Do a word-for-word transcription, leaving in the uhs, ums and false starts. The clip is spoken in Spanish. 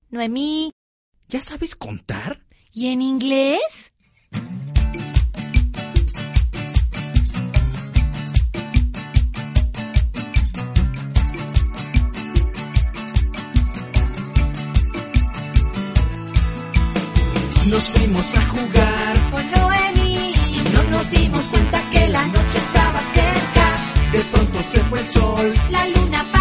Noemí. ¿Ya sabes contar? ¿Y en inglés? Nos fuimos a jugar Con Noemí. no nos dimos cuenta que la noche estaba cerca. De pronto se fue el sol. La luna